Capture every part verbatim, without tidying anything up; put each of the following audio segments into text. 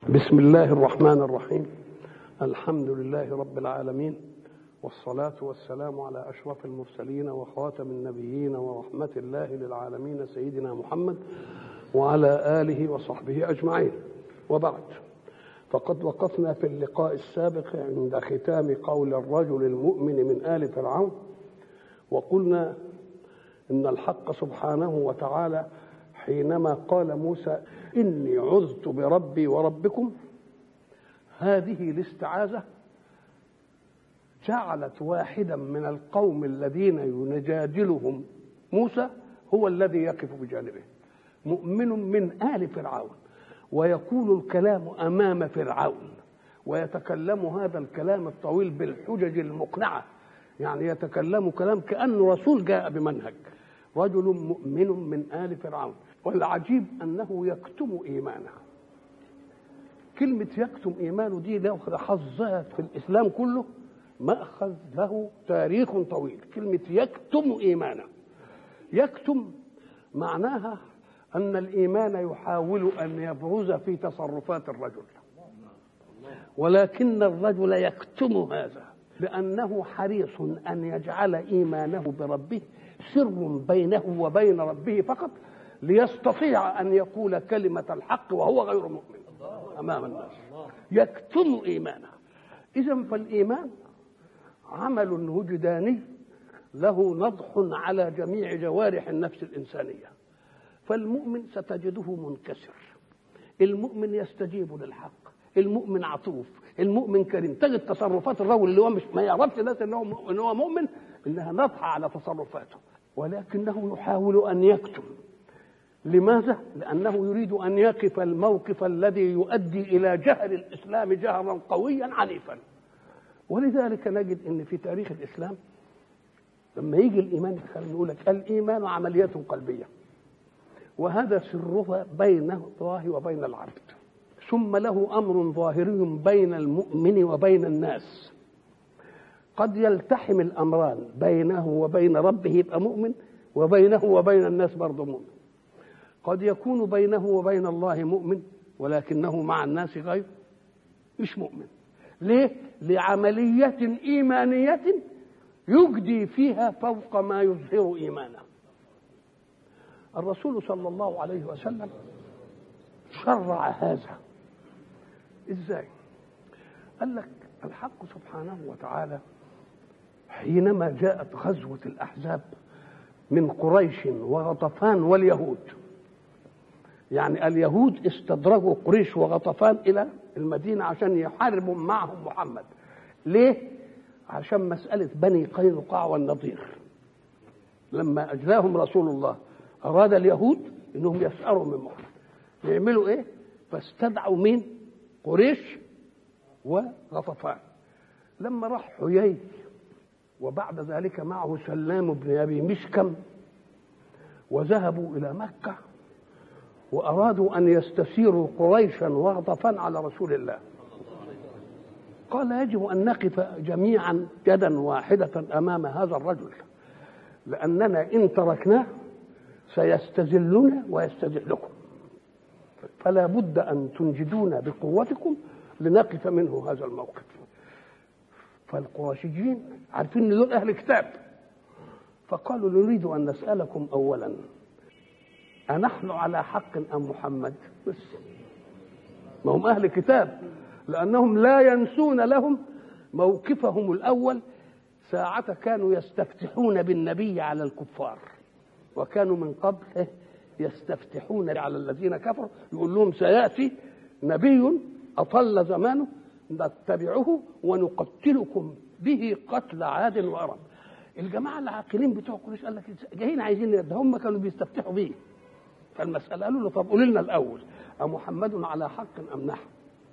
بسم الله الرحمن الرحيم. الحمد لله رب العالمين، والصلاة والسلام على أشرف المرسلين وخاتم النبيين ورحمة الله للعالمين سيدنا محمد وعلى آله وصحبه أجمعين، وبعد، فقد وقفنا في اللقاء السابق عند ختام قول الرجل المؤمن من آل فرعون، وقلنا إن الحق سبحانه وتعالى حينما قال موسى إني عذت بربي وربكم، هذه الاستعاذة جعلت واحدا من القوم الذين يجادلهم موسى هو الذي يقف بجانبه، مؤمن من آل فرعون، ويقول الكلام أمام فرعون، ويتكلم هذا الكلام الطويل بالحجج المقنعة، يعني يتكلم كلام كأنه رسول جاء بمنهج، رجل مؤمن من آل فرعون. والعجيب أنه يكتم إيمانه. كلمة يكتم إيمانه دي له حظها في الإسلام كله، مأخذ له تاريخ طويل. كلمة يكتم إيمانه، يكتم معناها أن الإيمان يحاول أن يبرز في تصرفات الرجل، ولكن الرجل يكتم هذا لأنه حريص أن يجعل إيمانه بربه سر بينه وبين ربه فقط، ليستطيع أن يقول كلمة الحق وهو غير مؤمن أمام الناس. يكتم إيمانه. إذن فالإيمان عمل وجداني له نضح على جميع جوارح النفس الإنسانية. فالمؤمن ستجده منكسر، المؤمن يستجيب للحق، المؤمن عطوف، المؤمن كريم. تجد تصرفات الرجل اللي هو مش ما يعرفش الناس ان هو ان هو مؤمن انها ناضحه على تصرفاته، ولكنه يحاول ان يكتم. لماذا؟ لأنه يريد أن يقف الموقف الذي يؤدي إلى جهر الإسلام جهرا قويا عنيفا. ولذلك نجد أن في تاريخ الإسلام لما يجي الإيمان يقول لك الإيمان عملية قلبية، وهذا سرها بين الله وبين العبد، ثم له أمر ظاهري بين المؤمن وبين الناس. قد يلتحم الأمران بينه وبين ربه يبقى مؤمن، وبينه وبين الناس برضه مؤمن. قد يكون بينه وبين الله مؤمن ولكنه مع الناس غير مش مؤمن. ليه؟ لعملية إيمانية يجدي فيها فوق ما يظهر إيمانه. الرسول صلى الله عليه وسلم شرع هذا. إزاي؟ قال لك الحق سبحانه وتعالى حينما جاءت غزوة الأحزاب من قريش وغطفان واليهود، يعني اليهود استدرجوا قريش وغطفان إلى المدينة عشان يحاربوا معهم محمد. ليه؟ عشان مسألة بني قينقاع والنضير. لما أجلاهم رسول الله أراد اليهود إنهم يسأروا من محمد، يعملوا إيه؟ فاستدعوا مين؟ قريش وغطفان. لما راح حيي وبعد ذلك معه سلام بن أبي مشكم وذهبوا إلى مكة وأرادوا أن يستسيروا قريشا وغطفان على رسول الله، قال يجب أن نقف جميعا يدا واحدة أمام هذا الرجل، لأننا إن تركناه سيستذلنا ويستذلكم، فلا بد أن تنجدونا بقوتكم لنقف منه هذا الموقف. فالقرشيين عارفين ان دول أهل كتاب، فقالوا نريد أن نسألكم أولا أنحن على حق أم محمد؟ بس ما هم أهل كتاب، لأنهم لا ينسون لهم موقفهم الأول ساعة كانوا يستفتحون بالنبي على الكفار، وكانوا من قبل يستفتحون على الذين كفروا، يقول لهم سيأتي نبي أطل زمانه نتبعه ونقتلكم به قتل عاد وأرم. الجماعة العاقلين بتوع قريش قال لك جايين عايزين، ده هم كانوا بيستفتحوا بيه. فالمسألة قالوا له طب قولوا لنا الأول أمحمد على حق أم نحن؟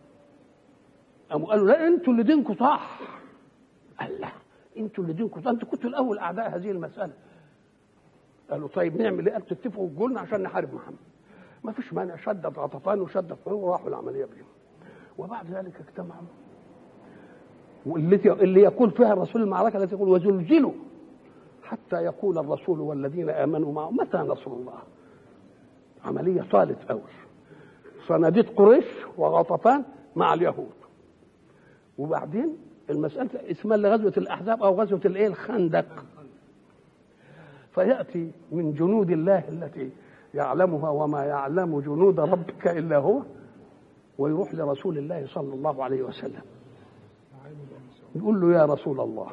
أم قالوا لا أنتوا اللي دينكم صح. قال لا أنتوا اللي دينكم صح، أنتوا كنتوا الأول أعداء هذه المسألة. قالوا طيب نعمل إيه؟ قالوا تتفقوا وتقولنا عشان نحارب محمد. ما فيش مانع، شدت غطفان وشدت وراحوا العملية بهم. وبعد ذلك اجتمعوا، واللي اللي يقول فيها الرسول المعركة التي يقول وزلزلوا حتى يقول الرسول والذين آمنوا معه متى نصر الله. عملية طالت أول، صناديد قريش وغطفان مع اليهود. وبعدين المسألة اسمها غزوة الأحزاب أو غزوة الإيه الخندق. فيأتي من جنود الله التي يعلمها وما يعلم جنود ربك إلا هو، ويروح لرسول الله صلى الله عليه وسلم يقول له يا رسول الله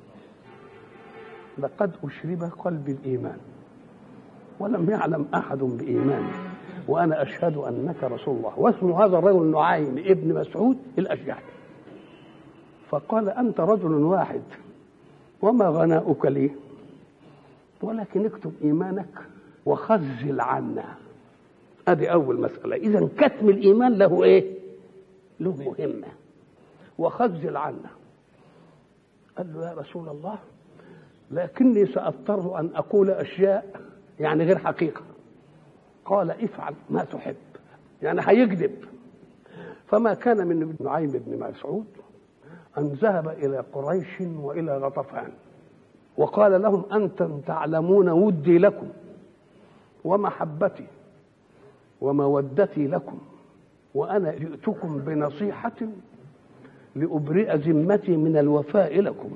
لقد أشرب قلبي الإيمان ولم يعلم أحد بإيمانه وأنا أشهد أنك رسول الله. واسم هذا الرجل نعيم ابن مسعود الأشجعي. فقال أنت رجل واحد وما غناؤك لي، ولكن اكتب إيمانك وخزل عنا. هذه أول مسألة. إذن كتم الإيمان له إيه؟ له مهمة. وخزل عنا. قال له يا رسول الله لكني سأضطر أن أقول أشياء يعني غير حقيقة. قال افعل ما تحب، يعني هيكذب. فما كان من ابن نعيم بن مسعود أن ذهب إلى قريش وإلى غطفان وقال لهم أنتم تعلمون ودي لكم ومحبتي ومودتي لكم، وأنا جئتكم بنصيحة لأبرئ ذمتي من الوفاء لكم.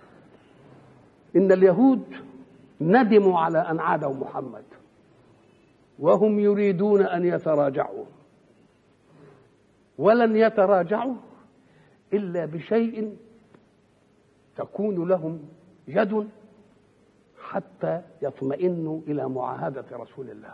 إن اليهود ندموا على أن عادوا محمد وهم يريدون أن يتراجعوا، ولن يتراجعوا إلا بشيء تكون لهم يد حتى يطمئنوا إلى معاهدة رسول الله.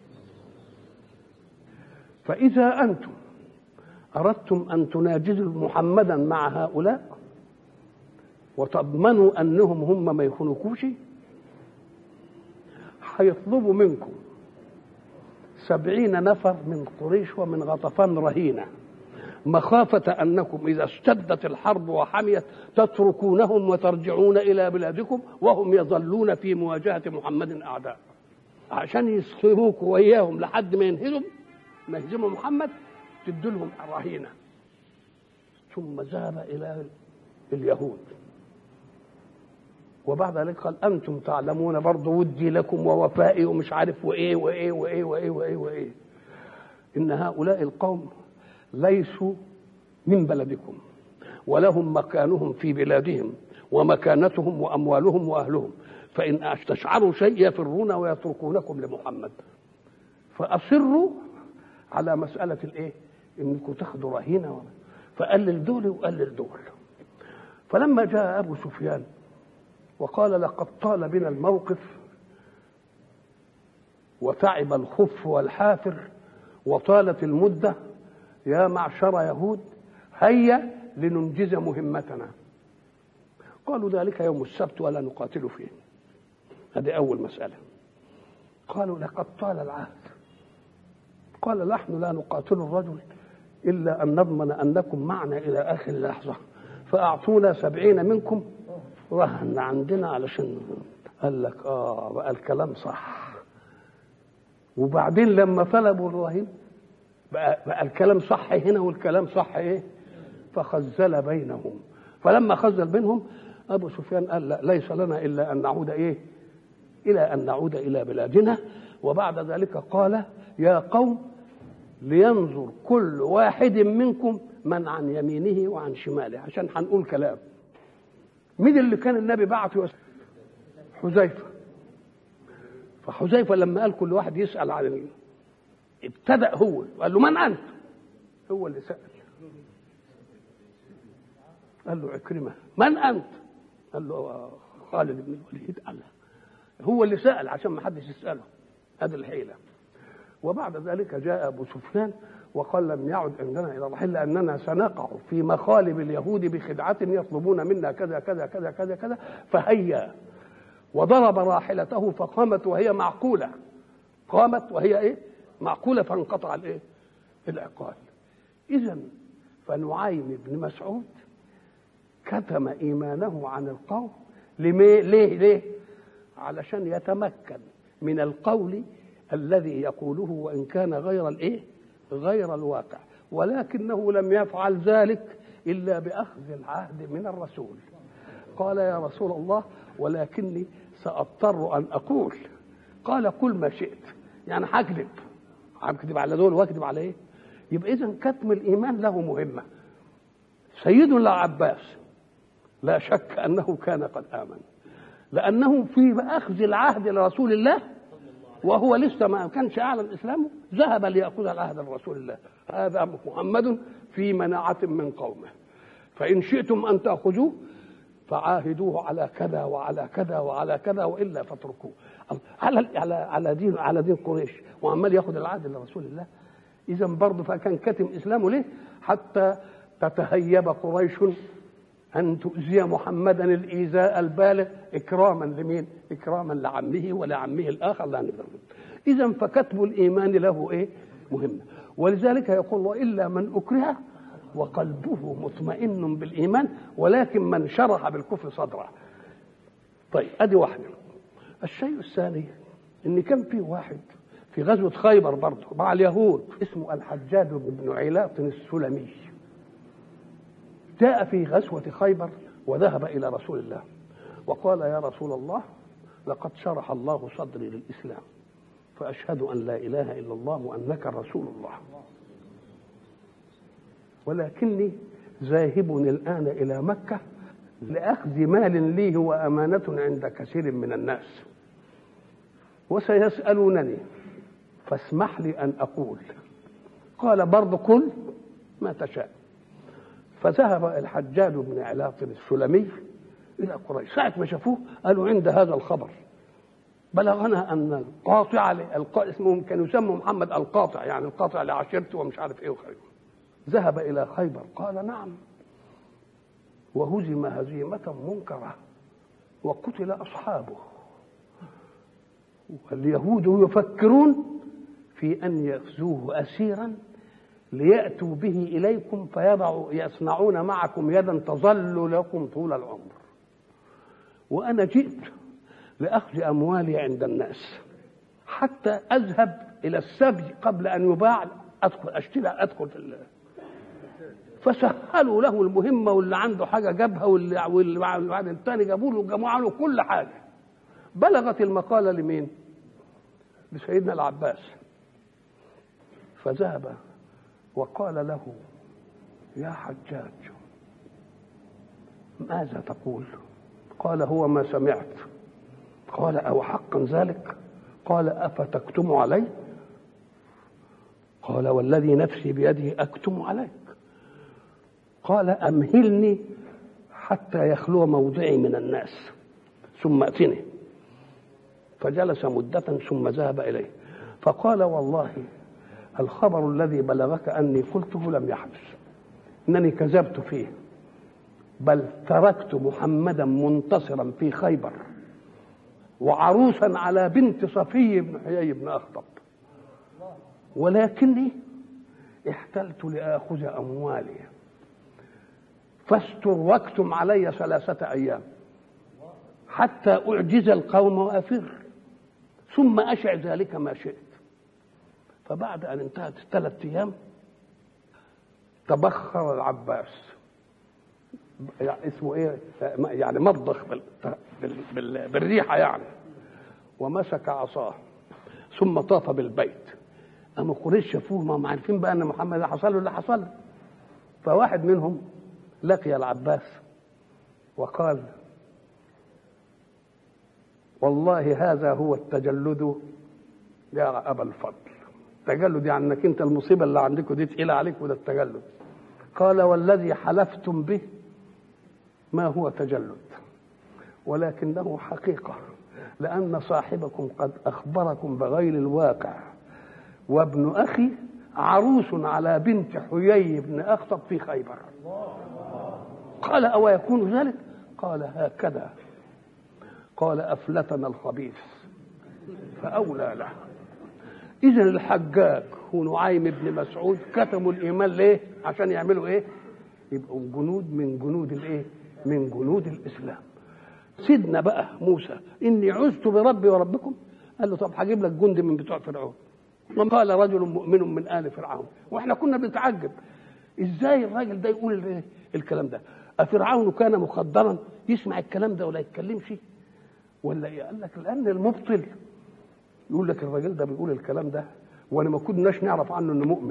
فإذا أنتم أردتم أن تناجزوا محمدا مع هؤلاء وتضمنوا أنهم هم ما يخونكوش، هيطلبوا منكم سبعين نفر من قريش ومن غطفان رهينة، مخافة أنكم إذا اشتدت الحرب وحميت تتركونهم وترجعون إلى بلادكم وهم يظلون في مواجهة محمد أعداء، عشان يسخروكوا وإياهم لحد ما ينهزم ما يهزموا محمد تدلهم الرهينة. ثم ذهب إلى اليهود وبعد ذلك قال أنتم تعلمون برضو ودي لكم ووفائي ومش عارف وإيه وإيه وإيه وإيه وإيه وإيه إن هؤلاء القوم ليسوا من بلدكم ولهم مكانهم في بلادهم ومكانتهم وأموالهم وأهلهم، فإن استشعروا شيء يفرون ويتركونكم لمحمد. فأصروا على مسألة الإيه؟ إنكم تاخدوا رهينة، فقلل دول وقلل دول. فلما جاء أبو سفيان وقال لقد طال بنا الموقف وتعب الخف والحافر وطالت المدة، يا معشر يهود هيا لننجز مهمتنا. قالوا ذلك يوم السبت ولا نقاتل فيه. هذه أول مسألة. قالوا لقد طال العهد. قال نحن لا نقاتل الرجل إلا أن نضمن أنكم معنا إلى آخر لحظة، فأعطونا سبعين منكم رهن عندنا علشان. قال لك آه بقى الكلام صح. وبعدين لما طلبوا الرهين بقى, بقى الكلام صح هنا والكلام صح إيه؟ فخزل بينهم. فلما خزل بينهم أبو سفيان قال لا ليس لنا إلا أن نعود إيه؟ إلى أن نعود إلى بلادنا. وبعد ذلك قال يا قوم لينظر كل واحد منكم من عن يمينه وعن شماله، عشان هنقول كلام. مين اللي كان النبي بعته؟ حذيفة. فحذيفة لما قال كل واحد يسأل عن ال... ابتدأ هو قال له من أنت؟ هو اللي سأل. قال له عكرمة. من أنت؟ قال له خالد بن الوليد. قال هو اللي سأل عشان ما حدش يسأله. هذه الحيلة. وبعد ذلك جاء أبو سفيان وقال لم يعد عندنا إلى الرحيل لأننا سنقع في مخالب اليهود بخدعة يطلبون منا كذا كذا كذا كذا كذا، فهيا. وضرب راحلته فقامت وهي معقولة. قامت وهي إيه؟ معقولة، فانقطع الإيه؟ العقال. إذن فنعيم بن مسعود كتم إيمانه عن القوم. ليه؟ ليه؟ ليه؟ علشان يتمكن من القول الذي يقوله وإن كان غير الإيه؟ غير الواقع، ولكنه لم يفعل ذلك إلا بأخذ العهد من الرسول. قال يا رسول الله ولكني سأضطر أن أقول. قال قل ما شئت، يعني هكذب هكذب على دول واكذب على إيه؟ يبقى إذا كتم الإيمان له مهمة. سيدنا العباس لا شك أنه كان قد آمن، لأنه في أخذ العهد لرسول الله وهو لسه ما كانش أعلن إسلامه ذهب ليأخذ العهد لرسول الله. هذا محمد في مناعة من قومه، فإن شئتم أن تأخذوه فعاهدوه على كذا وعلى كذا وعلى كذا وإلا فاتركوه. على على على دين على دين قريش وعمال ياخذ العهد لرسول الله. إذا برضه فكان كتم إسلامه ليه؟ حتى تتهيب قريش أن تؤذي محمدا الإيذاء البالغ إكراما لمين؟ إكراما لعمه ولعمه الآخر لا نقدر. إذا فكتب الإيمان له إيه؟ مهمة. ولذلك يقول الله إلا من أكره وقلبه مطمئن بالإيمان ولكن من شرح بالكفر صدره. طيب أدي واحدة. الشيء الثاني إن كان في واحد في غزوة خيبر برضه مع اليهود اسمه الحجاج بن علاط السلمي، جاء في غزوة خيبر وذهب إلى رسول الله وقال يا رسول الله لقد شرح الله صدري للإسلام فأشهد أن لا إله إلا الله وأنك رسول الله، ولكني ذاهب الآن إلى مكة لأخذ مال لي هو أمانة عند كثير من الناس وسيسألونني فاسمح لي أن أقول. قال برضه قل ما تشاء. فذهب الحجاج بن علاط السلمي إلى قريش. ساعة ما شافوه قالوا عند هذا الخبر بلغنا أن القاطع اسمه كان يسمى محمد القاطع، يعني القاطع لعشيرته ومش عارف إيه وخيره، ذهب إلى خيبر. قال نعم، وهزم هزيمة منكرة وقتل أصحابه، واليهود يفكرون في أن يأخذوه أسيرا ليأتوا به إليكم فيضعوا يصنعون معكم يدا تظل لكم طول العمر، وأنا جئت لأخذ أموالي عند الناس حتى أذهب إلى السبي قبل أن يباع أدخل أشتري أدخل في الله. فسهلوا له المهمة، واللي عنده حاجة جابها واللي واللي بعد الثاني جابوا له جمعوا له كل حاجة. بلغت المقالة لمين؟ لسيدنا العباس. فذهب وقال له يا حجاج ماذا تقول؟ قال هو ما سمعت. قال أو حقا ذلك؟ قال أفتكتم علي؟ قال والذي نفسي بيده أكتم عليك. قال أمهلني حتى يخلو موضعي من الناس ثم أتني. فجلس مدة ثم ذهب إليه فقال والله الخبر الذي بلغك أني قلته لم يحدث، إنني كذبت فيه، بل تركت محمدا منتصرا في خيبر وعروسا على بنت صفي بن حيي بن أخطب، ولكني احتلت لآخذ أموالي فاستركتم علي ثلاثة أيام حتى أعجز القوم وأفر ثم أشع ذلك ما شئت. فبعد أن انتهت الثلاث أيام تبخر العباس، يعني اسمه إيه يعني مضخ بال... بال... بالريحة يعني، ومسك عصاه ثم طاف بالبيت. أما قريش شافوه ما هم عارفين بقى أن محمد حصل له اللي حصل له. فواحد منهم لقي العباس وقال والله هذا هو التجلد يا أبا الفضل. التجلد يعني أنك أنت المصيبة اللي عندكم دي تقيلة عليك وده التجلد. قال والذي حلفتم به ما هو تجلد ولكنه حقيقة، لأن صاحبكم قد أخبركم بغير الواقع، وابن أخي عروس على بنت حيي بن أخطب في خيبر. قال أو يكون ذلك؟ قال هكذا. قال أفلتنا الخبيث فأولى له. إذن الحجاج ونعيم بن مسعود كتموا الإيمان ليه؟ عشان يعملوا إيه؟ يبقوا جنود من جنود الإيه؟ من جنود الإسلام. سيدنا بقى موسى إني عزت بربي وربكم، قال له طب هجيب لك جند من بتوع فرعون. قال رجل مؤمن من آل فرعون. وإحنا كنا بنتعجب إزاي الراجل ده يقول الكلام ده؟ أفرعون كان مخدرا يسمع الكلام ده ولا يتكلمش ولا إيه؟ قال لك لأن المبطل يقول لك الراجل ده بيقول الكلام ده وانا ما كناش نعرف عنه انه مؤمن،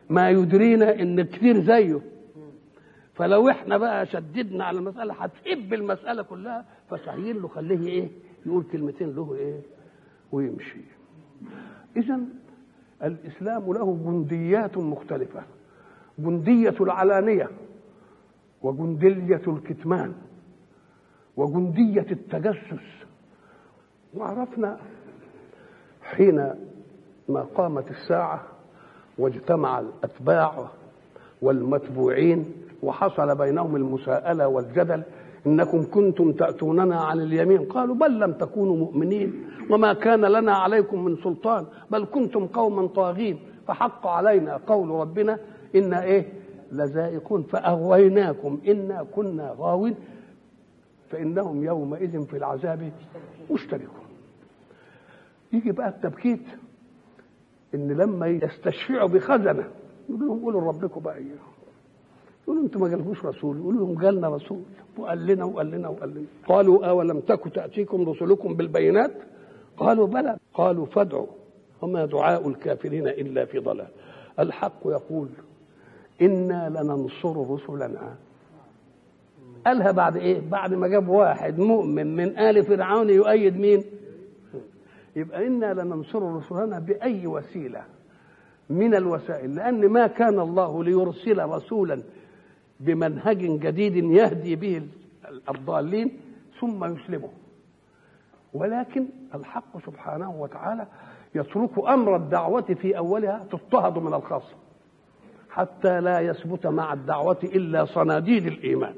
ما يدرينا ان كتير زيه. فلو احنا بقى شددنا على المساله هتحب المساله كلها، فسهيل له خليه ايه يقول كلمتين له ايه ويمشي. اذا الاسلام له جنديات مختلفه، جنديه العلانيه وجنديه الكتمان وجنديه التجسس. وعرفنا حين ما قامت الساعه واجتمع الاتباع والمتبوعين وحصل بينهم المساءلة والجدل، إنكم كنتم تأتوننا عن اليمين، قالوا بل لم تكونوا مؤمنين وما كان لنا عليكم من سلطان بل كنتم قوما طاغين فحق علينا قول ربنا إنا إيه لذائقون فأغويناكم إنا كنا غاوين فإنهم يومئذ في العذاب مشتركون. يجي بقى التبكيت إن لما يستشفعوا بخزنة يقول لهم قولوا لربكم بقى إيه، يقولوا انتم ما جالكوش رسول، يقولوا لهم جالنا رسول وقال لنا وقال لنا وقال لنا. قالوا اولم تك تاتيكم رسلكم بالبينات قالوا بلى قالوا فادعوا وما دعاء الكافرين الا في ضلال. الحق يقول انا لننصر رسلنا. قالها بعد ايه؟ بعد ما جاب واحد مؤمن من ال فرعون يؤيد مين؟ يبقى انا لننصر رسلنا باي وسيله من الوسائل، لان ما كان الله ليرسل رسولا بمنهج جديد يهدي به الضالين ثم يسلمه، ولكن الحق سبحانه وتعالى يترك امر الدعوه في اولها تضطهد من الخاصه حتى لا يثبت مع الدعوه الا صناديد الايمان.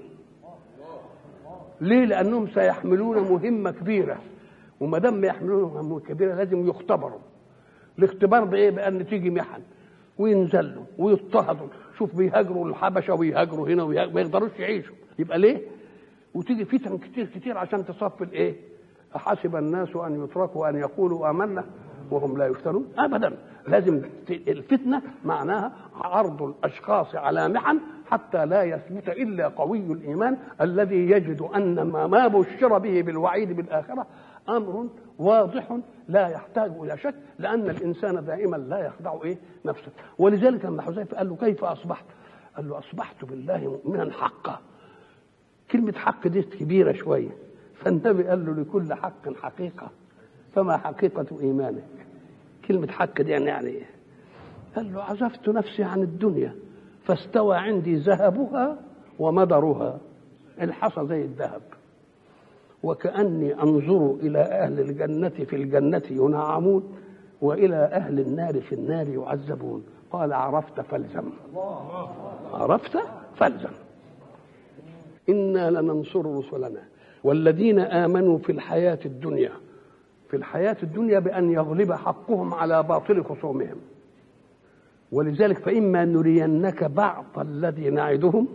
ليه؟ لانهم سيحملون مهمه كبيره، وما دام يحملون مهمه كبيره لازم يختبروا. الاختبار بايه؟ بان تيجي محن وينزلوا ويضطهدوا. شوف بيهاجروا الحبشه ويهاجروا هنا ويهاجروا ما يقدروش يعيشوا، يبقى ليه؟ وتيجي فتن كتير كتير عشان تصفي الايه؟ احسب الناس ان يتركوا ان يقولوا امنا وهم لا يفتنون؟ ابدا. لازم الفتنه معناها عرض الاشخاص على محن حتى لا يثبت الا قوي الايمان الذي يجد ان ما بشر به بالوعيد بالاخره امر واضح لا يحتاج الى شك، لان الانسان دائما لا يخدع ايه نفسه. ولذلك لما حذيفه قال له كيف اصبحت؟ قال له اصبحت بالله مؤمنا حقا. كلمه حق دي كبيره شويه، فالنبي قال له لكل حق حقيقه فما حقيقه ايمانك؟ كلمه حق دي يعني ايه؟ قال له عزفت نفسي عن الدنيا فاستوى عندي ذهبها ومدرها، الحصى زي الذهب، وكأني أنظر إلى أهل الجنة في الجنة ينعمون وإلى أهل النار في النار يعذبون. قال عرفت فالزم، عرفت فالزم. إنا لننصر رسلنا والذين آمنوا في الحياة الدنيا، في الحياة الدنيا بأن يغلب حقهم على باطل خصومهم. ولذلك فإما نرينك بعض الذي نعدهم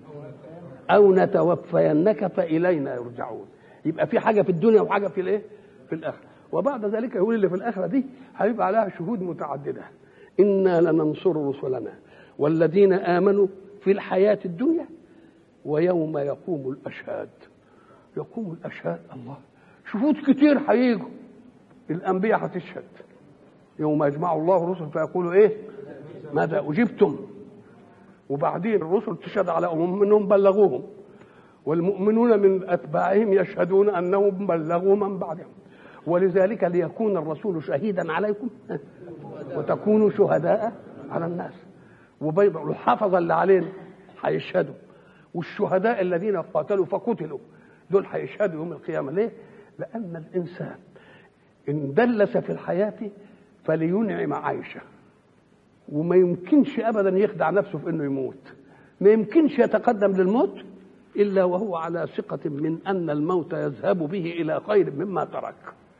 أو نتوفينك فإلينا يرجعون. يبقى في حاجه في الدنيا وحاجه في الايه؟ في الاخره. وبعد ذلك يقول اللي في الاخره دي هيبقى عليها شهود متعدده. انا لننصر رسلنا والذين امنوا في الحياه الدنيا ويوم يقوم الاشهاد. يقوم الاشهاد، الله، شهود كتير هيجوا. الانبياء هتشهد يوم يجمع الله الرسل فيقولوا ايه؟ ماذا اجبتم؟ وبعدين الرسل تشهد على امم منهم بلغوهم، والمؤمنون من أتباعهم يشهدون أنهم بلغوا من بعدهم. ولذلك ليكون الرسول شهيدا عليكم وتكونوا شهداء على الناس. وبيض الحفظ اللي علينا هيشهدوا، والشهداء الذين قاتلوا فقتلوا دول هيشهدوا يوم القيامة. ليه؟ لأن الإنسان إن دلس في الحياة فلينعم عيشه، وما يمكنش أبدا يخدع نفسه في إنه يموت. ما يمكنش يتقدم للموت إلا وهو على ثقة من أن الموت يذهب به إلى خير مما ترك.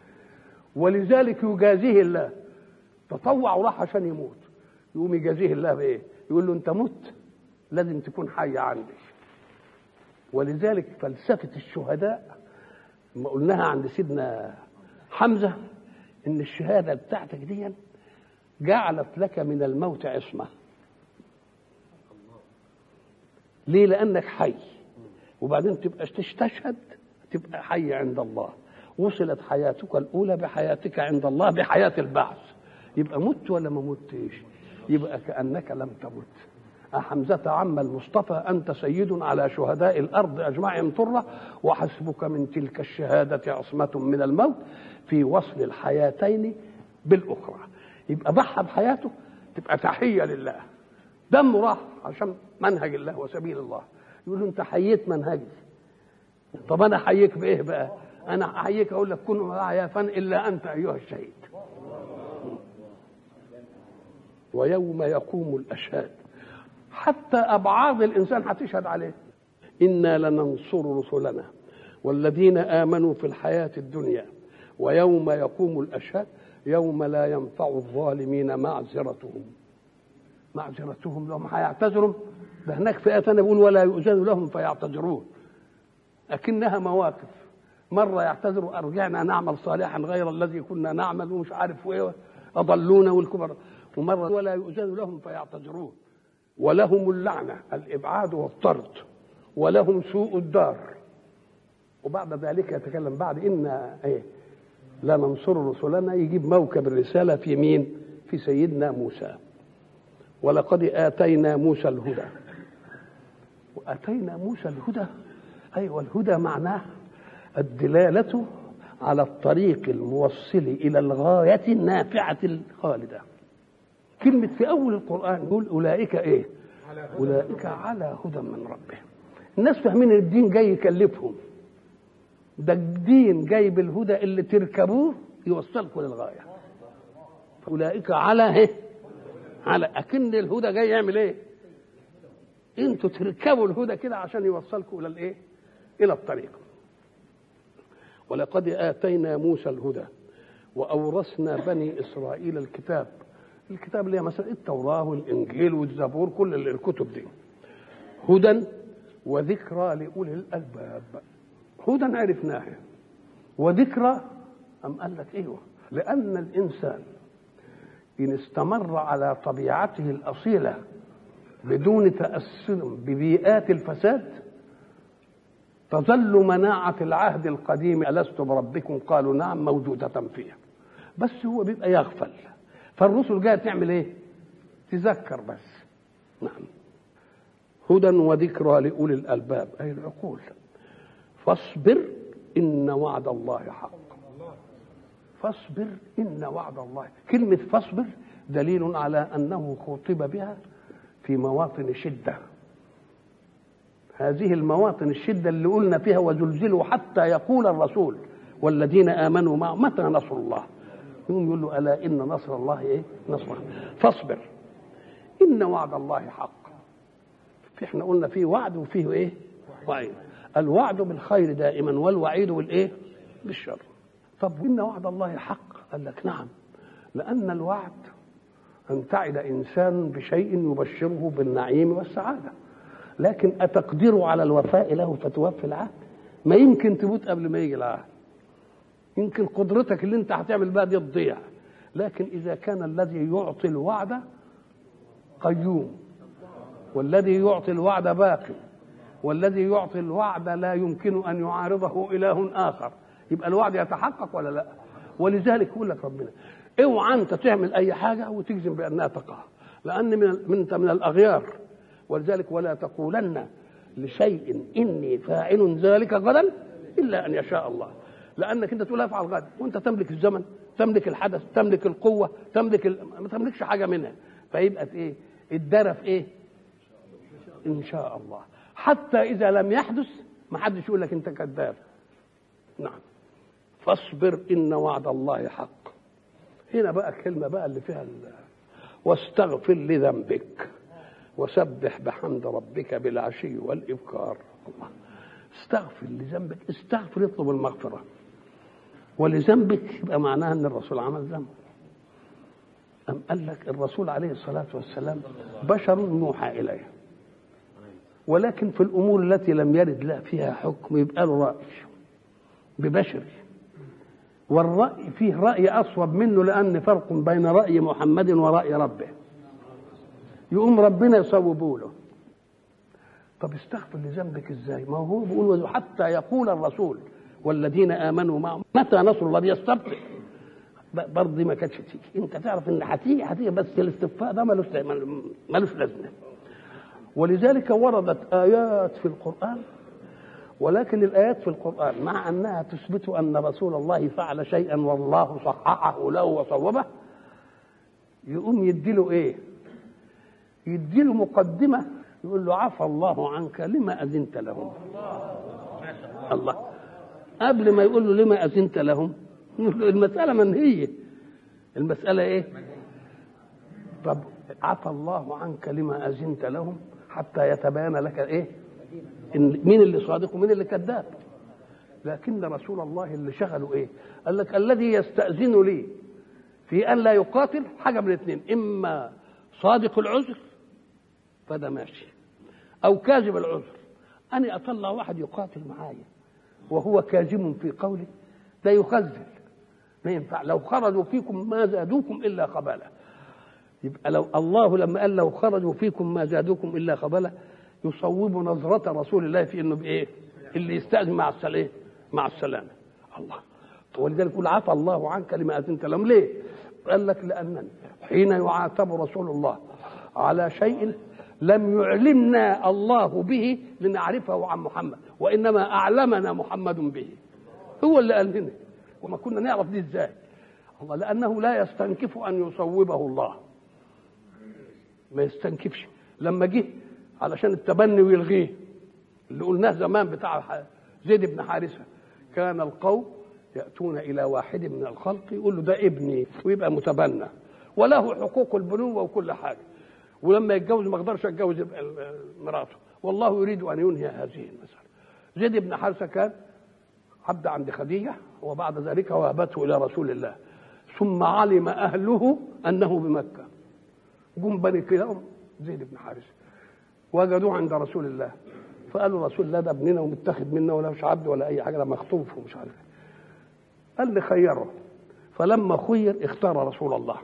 ولذلك يجازيه الله، تطوع وراح عشان يموت، يقوم يجازيه الله بإيه؟ يقول له أنت مت لازم تكون حي عندي. ولذلك فلسفة الشهداء ما قلناها عند سيدنا حمزة إن الشهادة بتاعتك دي جعلت لك من الموت عصمة. ليه؟ لأنك حي، وبعدين تبقى تستشهد تبقى حي عند الله. وصلت حياتك الأولى بحياتك عند الله بحياة البعث. يبقى مت ولا ما متش؟ يبقى كأنك لم تمت. أحمزة عم المصطفى أنت سيد على شهداء الأرض أجمعهم طرة، وحسبك من تلك الشهادة عصمة من الموت في وصل الحياتين بالأخرى. يبقى ضحى بحياته تبقى تحية لله، دمه راح عشان منهج الله وسبيل الله. يقول له أنت حييت منهجي، طب أنا حييك بإيه بقى؟ أنا أحييك أقول لك كن معي فن إلا أنت أيها الشهيد. ويوم يقوم الأشهاد، حتى أبعاد الإنسان هتشهد عليه. إنا لننصر رسلنا والذين آمنوا في الحياة الدنيا ويوم يقوم الأشهاد يوم لا ينفع الظالمين معذرتهم. معذرتهم لهم هيعتذروا، ده هناك فئة ثانية بيقول ولا يؤذن لهم فيعتذرون، لكنها مواقف. مرة يعتذروا أرجعنا نعمل صالحا غير الذي كنا نعمل ومش عارف ايه أضلونا والكبر، ومرة ولا يؤذن لهم فيعتذرون. ولهم اللعنة الإبعاد والطرد، ولهم سوء الدار. وبعد ذلك يتكلم بعد إن إيه لا ننصر رسلنا، يجيب موكب الرسالة في مين؟ في سيدنا موسى. ولقد آتينا موسى الهدى. وآتينا موسى الهدى، أيوة الهدى معناه الدلالة على الطريق الموصل إلى الغاية النافعة الخالدة. كلمة في أول القرآن يقول أولئك إيه؟ أولئك على هدى من ربهم. الناس فاهمين ان الدين جاي يكلفهم، ده الدين جاي بالهدى اللي تركبوه يوصلكم للغاية. أولئك على إيه؟ على أكن الهدى جاي يعمل إيه؟ أنتوا تركبوا الهدى كده عشان يوصلكم إلى الإيه؟ إلى الطريق. ولقد آتينا موسى الهدى وأورثنا بني إسرائيل الكتاب. الكتاب اللي هي مثلا التوراة والإنجيل والزبور، كل الكتب دي. هدى وذكرى لأولي الألباب. هدى عرفناها، وذكرى أم قال لك إيوه، لأن الإنسان إن استمر على طبيعته الأصيلة بدون تأثر ببيئات الفساد تظل مناعة العهد القديم ألست بربكم قالوا نعم موجودة فيها، بس هو بيبقى يغفل. فالرسل جايه تعمل ايه؟ تذكر بس. نعم. هدى وذكرى لأولي الألباب أي العقول. فاصبر إن وعد الله حق. فاصبر إن وعد الله. كلمة فاصبر دليل على أنه خطب بها في مواطن شدة. هذه المواطن الشدة اللي قلنا فيها وزلزلوا حتى يقول الرسول والذين آمنوا معه متى نصر الله. يقوم يقول له ألا إن نصر الله إيه؟ نصر. فاصبر إن وعد الله حق. في احنا قلنا فيه وعد وفيه إيه؟ وعيد. الوعد بالخير دائما والوعيد بالإيه؟ بالشر. طب إن وعد الله حق؟ قال لك نعم، لأن الوعد أن تعد إنسان بشيء يبشره بالنعيم والسعادة، لكن أتقدر على الوفاء له فتوفي العهد؟ ما يمكن تموت قبل ما يجي العهد، يمكن قدرتك اللي انت هتعمل بها دي تضيع. لكن إذا كان الذي يعطي الوعد قيوم، والذي يعطي الوعد باقي، والذي يعطي الوعد لا يمكن أن يعارضه إله آخر، يبقى الوعد يتحقق ولا لا؟ ولذلك يقول لك ربنا اوعى انت تعمل اي حاجه وتجزم بانها تقع، لان من انت من الاغيار. ولذلك ولا تقولن لشيء اني فاعل ذلك غدا الا ان يشاء الله، لانك انت تقول افعل غدا وانت تملك الزمن، تملك الحدث، تملك القوه، تملك ال... ما تملكش حاجه منها. فيبقى ايه الدار في ايه؟ ان شاء الله. حتى اذا لم يحدث ما حدش يقول لك انت كذاب. نعم. فاصبر ان وعد الله حق. هنا بقى الكلمه بقى اللي فيها ال... واستغفر لذنبك وسبح بحمد ربك بالعشي والابكار. الله. استغفر لذنبك، استغفر يطلب المغفره، ولذنبك يبقى معناها ان الرسول عمل ذنب. أم قال لك الرسول عليه الصلاه والسلام بشر يوحى اليه، ولكن في الامور التي لم يرد له فيها حكم يبقى له راي ببشري، والرأي فيه رأي أصوب منه، لأن فرق بين رأي محمد ورأي ربه. يقوم ربنا يصوبه له. طب استغفر لذنبك ازاي؟ ما هو بيقول حتى يقول الرسول والذين آمنوا معه متى نصر الله. يستبطئ برضه ما كانتش تيجي. انت تعرف ان هتيجي هتيجي بس الاستفاء ده ملوش ملوش لازمه. ولذلك وردت ايات في القران، ولكن الايات في القران مع انها تثبت ان رسول الله فعل شيئا والله صححه له وصوبه، يقوم يديله ايه؟ يديله مقدمه يقول له عفى الله عنك لما اذنت لهم. الله قبل ما يقول له لما اذنت لهم يقول له المساله منهيه. المساله ايه؟ طب عفى الله عنك لما اذنت لهم حتى يتبين لك ايه؟ إن مين اللي صادق ومين اللي كذاب. لكن رسول الله اللي شغله ايه؟ قال لك الذي يستأذن لي في ان لا يقاتل حاجه من الاثنين، اما صادق العذر فده ماشي، او كاذب العذر. انا اطلع واحد يقاتل معايا وهو كاذب في قوله لا يخذل، ما ينفع. لو خرجوا فيكم ما زادوكم الا خبالا. يبقى لو الله لما قال لو خرجوا فيكم ما زادوكم الا خبالا يصوب نظرة رسول الله في انه بايه؟ اللي يستأذن مع السلام مع السلامه. الله. ولذلك يقول عفى الله عنك لما اذنت لهم. ليه؟ قال لك لانني حين يعاتب رسول الله على شيء لم يعلمنا الله به لنعرفه عن محمد، وانما اعلمنا محمد به. هو اللي قال لنا، وما كنا نعرف دي ازاي؟ الله. لانه لا يستنكف ان يصوبه الله، ما يستنكفش. لما جه علشان التبني ويلغيه اللي قلناه زمان بتاع زيد بن حارثه، كان القوم ياتون الى واحد من الخلق يقول له ده ابني ويبقى متبنى وله حقوق البنوه وكل حاجه، ولما يتجوز ما اقدرش اتجوز مراته، والله يريد ان ينهي هذه المساله. زيد بن حارثه كان عبد عند خديجه، وبعد ذلك وهبته الى رسول الله، ثم علم اهله انه بمكه. جم بني كلام زيد بن حارثه وجدوه عند رسول الله، فقالوا رسول الله ده ابننا ومتاخد منا ولا مش عبد ولا اي حاجه، ده مخطوف ومش عارف. قال لي خيره، فلما خير اختار رسول الله.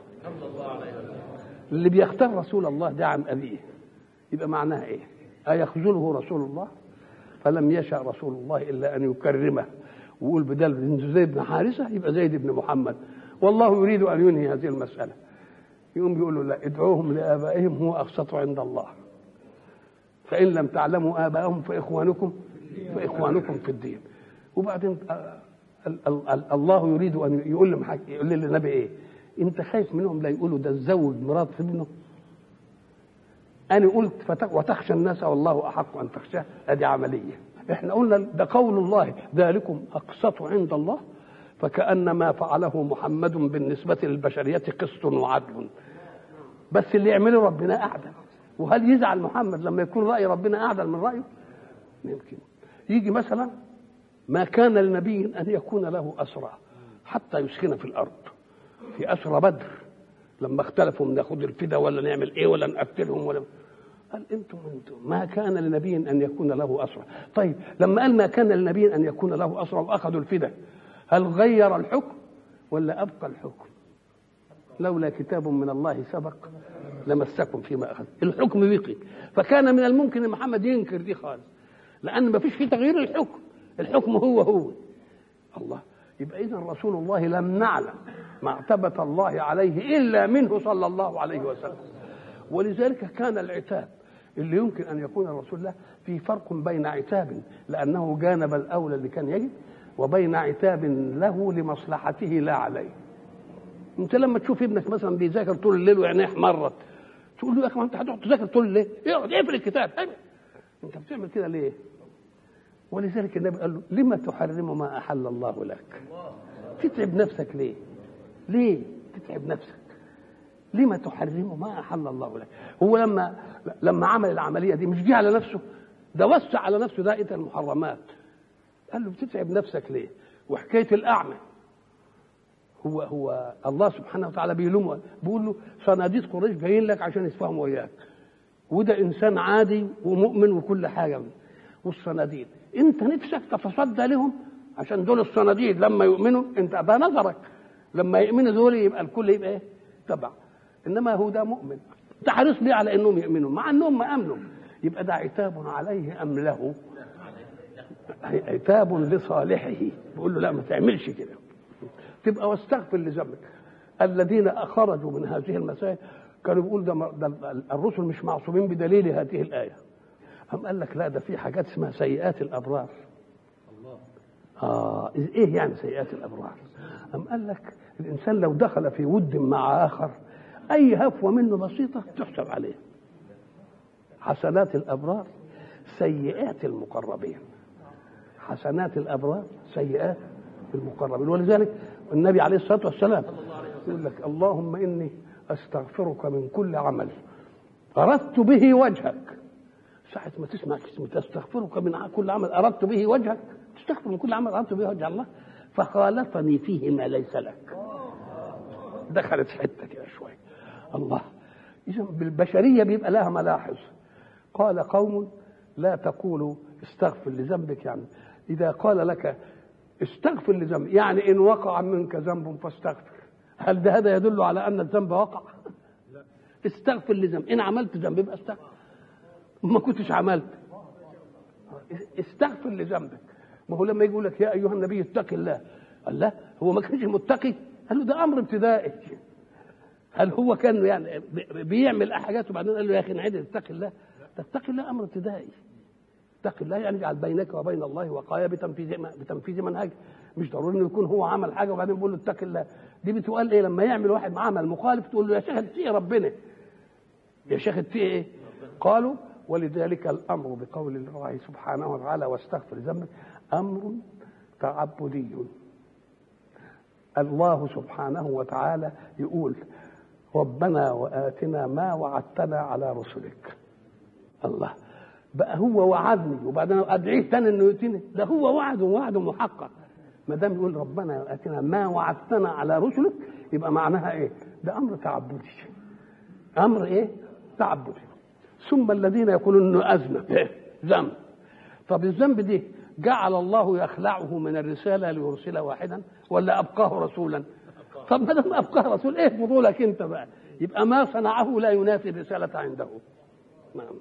اللي بيختار رسول الله ده عن ابيه، يبقى معناها ايه؟ ايخذله رسول الله؟ فلم يشأ رسول الله الا ان يكرمه ويقول بدل زيد بن حارثه يبقى زيد بن محمد، والله يريد ان ينهي هذه المساله. يقوم يقول له لا، ادعوهم لآبائهم هو أقسط عند الله، فإن لم تعلموا آبائهم فإخوانكم فإخوانكم في الدين. وبعدين الله يريد أن يقول لهم يقول للنبي إيه؟ أنت خايف منهم لا يقولوا ده تزوج مرات ابنه؟ أنا قلت وتخشى الناس والله أحق أن تخشاه. هذه عملية. إحنا قلنا ده قول الله ذلكم أقسط عند الله، فكأن ما فعله محمد بالنسبة للبشرية قسط وعدل، بس اللي يعمله ربنا أعدل. وهل يزعل محمد لما يكون رأي ربنا أعدل من رأيه؟ يمكن. يجي مثلا ما كان لنبي أن يكون له أسرى حتى يسكن في الأرض. في أسرى بدر لما اختلفوا من ناخد الفدا ولا نعمل إيه ولا نقتلهم ولا، قال انتم انتم ما كان لنبي أن يكون له أسرى. طيب لما قال ما كان لنبي أن يكون له أسرى وأخذوا الفدا، هل غير الحكم ولا أبقى الحكم؟ لولا كتاب من الله سبق لمسكم فيما أخذ. الحكم بقي. فكان من الممكن أن محمد ينكر دي خالص، لأن ما فيش فيه تغيير الحكم، الحكم هو هو. الله. يبقى إذن رسول الله لم نعلم معتبة الله عليه إلا منه صلى الله عليه وسلم. ولذلك كان العتاب اللي يمكن أن يكون الرسول الله في فرق بين عتاب لأنه جانب الأولى اللي كان يجب، وبين عتاب له لمصلحته لا عليه. انت لما تشوف ابنك مثلا بيذاكر طول الليل وعينيه احمرت، تقول له يا اخي ما انت هتقعد تذاكر طول الليل، اقعد اقفل الكتاب. انت بتعمل كده ليه؟ ولذلك النبي قال له لما تحرم ما احل الله لك؟ تتعب نفسك ليه؟ ليه تتعب نفسك؟ لما تحرم ما احل الله لك؟ هو لما لما عمل العمليه دي مش جه على نفسه، ده وسع على نفسه دائره المحرمات. قال له بتتعب نفسك ليه؟ وحكايه الاعمى، هو هو الله سبحانه وتعالى بيلومه، بيقول له صناديد قريش جايين لك عشان يتفاهموا وياك، وده انسان عادي ومؤمن وكل حاجه، والصناديد انت نفسك تتصدى لهم عشان دول الصناديد لما يؤمنوا انت ده نظرك، لما يؤمنوا دول يبقى الكل يبقى ايه؟ تبع. انما هو ده مؤمن، انت حريص ليه على انهم يؤمنوا مع انهم ما امنوا؟ يبقى ده عتاب عليه ام له؟ عتاب لصالحه. بيقول له لا ما تعملش كده، تبقى واستغفر لذنبك. الذين خرجوا من هذه المسائل كانوا بيقول ده, ده الرسل مش معصومين بدليل هذه الآية. هم قال لك لا، ده في حاجات اسمها سيئات الأبرار. آه إيه يعني سيئات الأبرار؟ هم قال لك الإنسان لو دخل في ود مع آخر أي هفوة منه بسيطة تحسب عليه. حسنات الأبرار سيئات المقربين. حسنات الأبرار سيئات المقربين. ولذلك النبي عليه الصلاة والسلام يقول لك اللهم إني أستغفرك من كل عمل أردت به وجهك. ساعة ما تسمع اسم تستغفرك من كل عمل أردت به وجهك، تستغفر من كل عمل أردت به وجه الله فخالفني فيه ما ليس لك. دخلت حتة كده شوية. الله. إذا بالبشرية بيبقى لها ملاحظ. قال قوم لا تقولوا استغفر لذنبك، يعني إذا قال لك استغفر لذنبك يعني إن وقع منك ذنب فاستغفر، هل ده هذا يدل على أن الذنب وقع؟ لا. استغفر لذنب، إن عملت ذنب يبقى استغفر، ما كنتش عملت استغفر لذنبك. ما هو لما يقول لك يا أيها النبي اتق الله، قال لا هو ما كانش متقي، قال له ده أمر ابتدائي. هل هو كان يعني بيعمل حاجات وبعدين قال له يا أخي نعيد اتق الله؟ تتق الله أمر ابتدائي. اتق الله يعني اجعل بينك وبين الله وقاية بتنفيذ بتنفيذ منهج. مش ضروري انه يكون هو عمل حاجه وبعدين بيقول له اتق الله. دي بتقال ايه لما يعمل واحد عمل مخالف تقول له يا شيخ اتقي ربنا، يا شيخ اتقي ايه؟ قالوا ولذلك الامر بقول الله سبحانه وتعالى واستغفر ذنبك امر تعبدي. الله سبحانه وتعالى يقول ربنا وآتنا ما وعدتنا على رسلك. الله بقى هو وعدني وبعدين ادعيه تاني انه يؤتيني؟ ده هو وعد ووعد محقق. ما دام يقول ربنا وآتنا ما وعدتنا على رسلك يبقى معناها ايه؟ ده امر تعبدي. امر ايه؟ تعبدي. ثم الذين يقولون انه اذنب إيه؟ ذنب. طب الذنب دي جعل الله يخلعه من الرساله ليرسل واحدا ولا ابقاه رسولا؟ طب ما دام ابقاه رسول ايه فضولك انت بقى؟ يبقى ما صنعه لا ينافي الرساله عنده. نعم.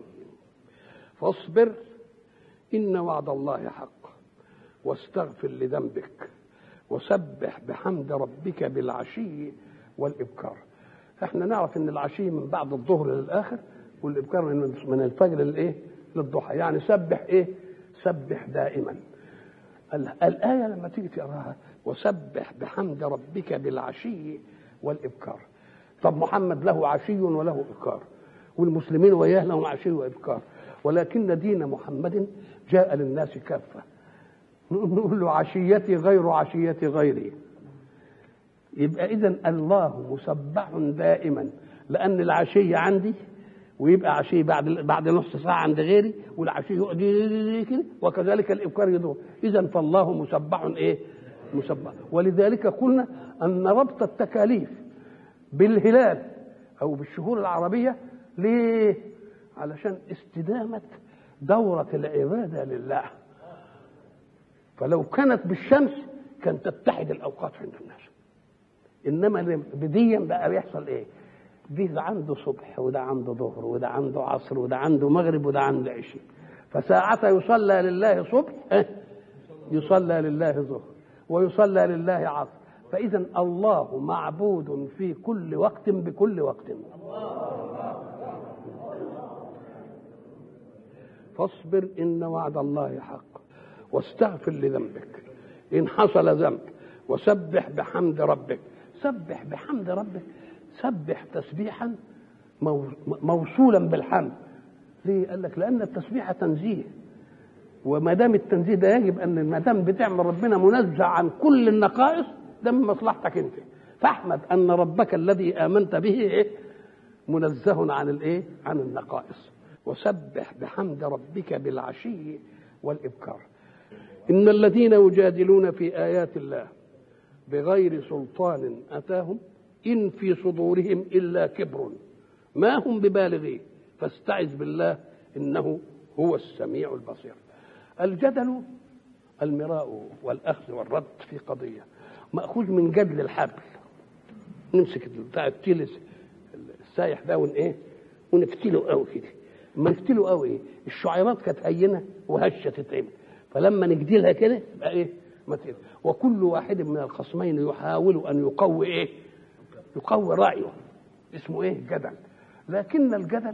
فاصبر إن وعد الله حق واستغفر لذنبك وسبح بحمد ربك بالعشي والإبكار. احنا نعرف ان العشي من بعد الظهر للآخر والإبكار من الفجر للإيه؟ للضحى. يعني سبح إيه؟ سبح دائما. الآية لما تيجي تقراها وسبح بحمد ربك بالعشي والإبكار. طب محمد له عشي وله إبكار والمسلمين وياه لهم عشي وإبكار، ولكن دين محمد جاء للناس كافة. نقول له عشيتي غير عشيتي غيري. يبقى إذن الله مسبح دائما، لأن العشية عندي ويبقى عشية بعد بعد نص ساعة عند غيري، والعشية يقعد كده، وكذلك الإبكار يدور. إذن فالله مسبح إيه؟ مسبح. ولذلك قلنا أن ربط التكاليف بالهلال أو بالشهور العربية ليه؟ علشان استدامة دورة العبادة لله. فلو كانت بالشمس كان تتحد الأوقات عند الناس، إنما بديا بقى بيحصل إيه؟ دي عنده صبح وده عنده ظهر وده عنده عصر وده عنده مغرب وده عنده عشاء، فساعة يصلى لله صبح يصلى لله ظهر ويصلى لله عصر. فإذا الله معبود في كل وقت بكل وقت. فاصبر إن وعد الله حق واستغفر لذنبك إن حصل ذنب وسبح بحمد ربك. سبح بحمد ربك، سبح تسبيحا موصولا بالحمد. ليه؟ قال لك لأن التسبيح تنزيه، وما دام التنزيه ده يجب أن ما دام بتعمل ربنا منزه عن كل النقائص ده من مصلحتك أنت، فاحمد أن ربك الذي آمنت به إيه؟ منزه عن الإيه؟ عن النقائص. وسبح بحمد ربك بالعشي والإبكار. إن الذين يجادلون في آيات الله بغير سلطان أتاهم إن في صدورهم إلا كبر ما هم ببالغيه فاستعذ بالله إنه هو السميع البصير. الجدل المراء والأخذ والرد في قضية مأخوذ من جدل الحبل. نمسك بتاع التيلس السايح ده ون إيه ونفتله قوي كده. ما نفتله قوي إيه؟ الشعيرات كانت هينة وهشة تتعمل، فلما نجدلها كده يبقى إيه؟ ما تقل. وكل واحد من الخصمين يحاول أن يقوي إيه؟ يقوي رايه، اسمه ايه؟ جدل. لكن الجدل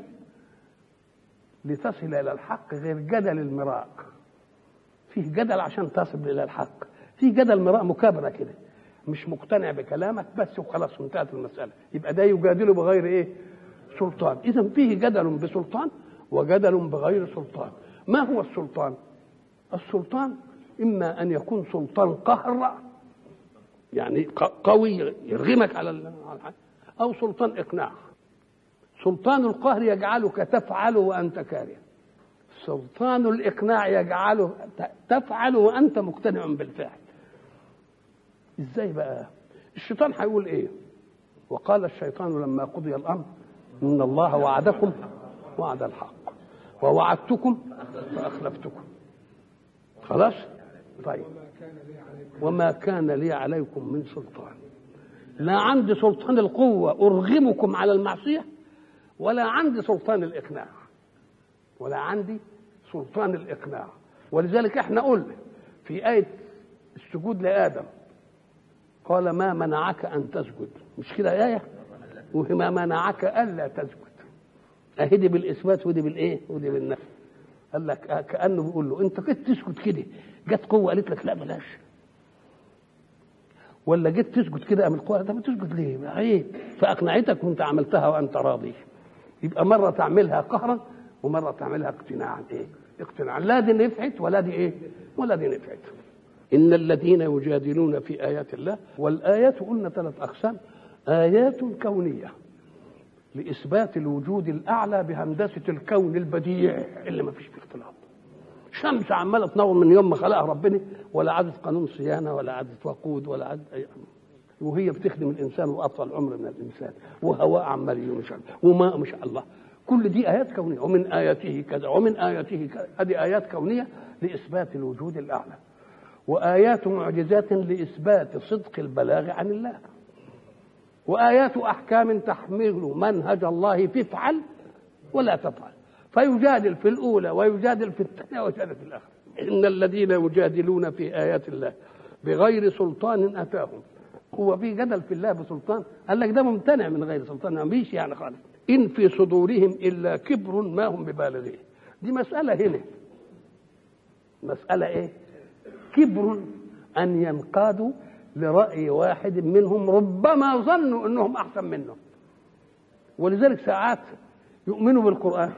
لتصل الى الحق غير جدل المراء. فيه جدل عشان تصل الى الحق، فيه جدل مراء مكابره كده، مش مقتنع بكلامك بس وخلاص انتهت المساله، يبقى ده يجادله بغير ايه؟ سلطان. اذا فيه جدل بسلطان وجدل بغير سلطان. ما هو السلطان؟ السلطان اما ان يكون سلطان قهر، يعني قوي يرغمك على الحاجه، او سلطان اقناع. سلطان القهر يجعلك تفعل وانت كاره، سلطان الاقناع يجعله تفعل وانت مقتنع بالفعل. ازاي بقى؟ الشيطان هيقول ايه؟ وقال الشيطان لما قضي الامر ان الله وعدكم وعد الحق ووعدتكم فاخلفتكم. خلاص؟ طيب، وما كان لي عليكم من سلطان. لا عندي سلطان القوة أرغمكم على المعصية، ولا عندي سلطان الإقناع، ولا عندي سلطان الإقناع. ولذلك احنا قلنا في آية السجود لآدم قال ما منعك أن تسجد، مش كده آية؟ وما منعك ألا تسجد. أهدي بالإثبات ودي بالإيه؟ ودي بالنفي. قال لك كأنه بيقول له أنت كنت تسجد كده، جت قوة قالت لك لا بلاش، ولا جيت تسجد كده قام القوة ده بتسجد ليه؟ ايه؟ فأقنعتك وأنت عملتها وأنت راضي. يبقى مرة تعملها قهرا ومرة تعملها اقتناعا. إيه؟ اقتناعا. لا دي نفعت ولا دي إيه؟ ولا دي نفعت. إن الذين يجادلون في آيات الله، والآيات قلنا ثلاث أقسام: آيات كونية لإثبات الوجود الأعلى بهندسة الكون البديع اللي ما فيش فيه اختلاط. شمس عمالة تنور من يوم ما خلقها ربنا، ولا عدد قانون صيانة ولا عدد وقود ولا عدد أي، وهي بتخدم الإنسان وأطول عمر من الإنسان، وهواء عمال ينشر وماء مش الله. كل دي آيات كونية. ومن آياته كذا ومن آياته كذا. هذه آيات كونية لإثبات الوجود الأعلى، وآيات معجزات لإثبات صدق البلاغ عن الله، وآيات أحكام تحمل منهج الله في افعل ولا تفعل، فيجادل في الأولى ويجادل في الثانية ويجادل في الآخرة. إن الذين يجادلون في آيات الله بغير سلطان أتاهم. هو في جدل في الله بسلطان؟ قال لك ده ممتنع من غير سلطان، ما فيش يعني خالص. إن في صدورهم إلا كبر ما هم ببالغيه. دي مسألة هنا، مسألة إيه؟ كبر أن ينقادوا لرأي واحد منهم ربما ظنوا أنهم أحسن منه. ولذلك ساعات يؤمنوا بالقرآن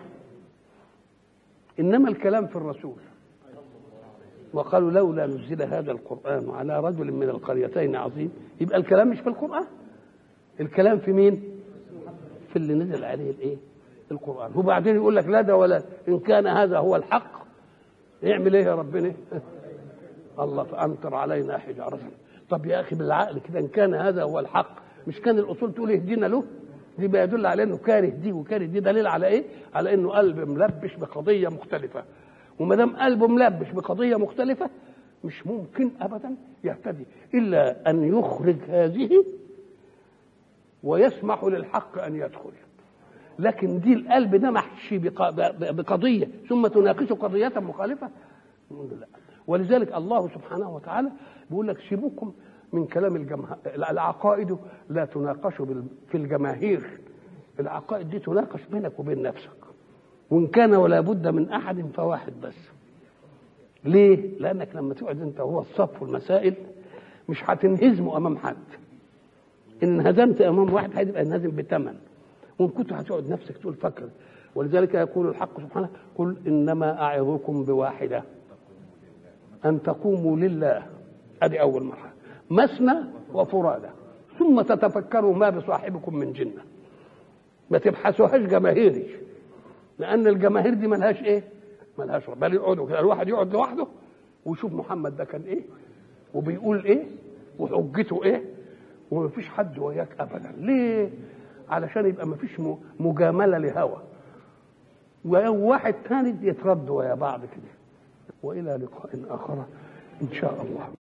إنما الكلام في الرسول، وقالوا لولا نزل هذا القرآن على رجل من القريتين عظيم. يبقى الكلام مش في القرآن، الكلام في مين؟ في اللي نزل عليه الايه؟ القرآن. وبعدين يقول لك لا ده ولا، إن كان هذا هو الحق يعمل ايه يا ربنا؟ الله فأمطر علينا حجارة. طب يا أخي بالعقل كده، إن كان هذا هو الحق مش كان الأصول تقول اهدينا له؟ دي بيدل على انه كاره دي وكاره دي. دليل على ايه؟ على انه قلب ملبش بقضيه مختلفه. وما دام قلبه ملبش بقضيه مختلفه مش ممكن ابدا يهتدي الا ان يخرج هذه ويسمح للحق ان يدخل. لكن دي القلب ده محشي بقضيه ثم تناقش قضيه مخالفه، لا. ولذلك الله سبحانه وتعالى بيقول لك سيبوكم من كلام الجماهير. العقائد لا تناقش في الجماهير، العقائد دي تناقش بينك وبين نفسك، وإن كان ولا بد من أحد فواحد بس. ليه؟ لأنك لما تقعد أنت وهو الصف والمسائل مش هتنهزموا أمام حد. إن انهزمت أمام واحد هيبقى انهزم بثمن، وإن كنت هتقعد نفسك تقول فكر. ولذلك يقول الحق سبحانه: قل إنما أعظكم بواحدة أن تقوموا لله. هذه أول مرحلة، مثنى وفرادى، ثم تتفكروا ما بصاحبكم من جنة. ما تبحثوهاش جماهيري، لأن الجماهير دي ملهاش إيه؟ ملهاش رب. بل يقعدوا كده، الواحد يقعد لوحده ويشوف محمد ده كان إيه وبيقول إيه وحجته إيه، ومفيش حد وياك أبدا. ليه؟ علشان يبقى مفيش مجاملة لهوى، وواحد ثاني يترد ويا بعض كده. وإلى لقاء آخر إن شاء الله.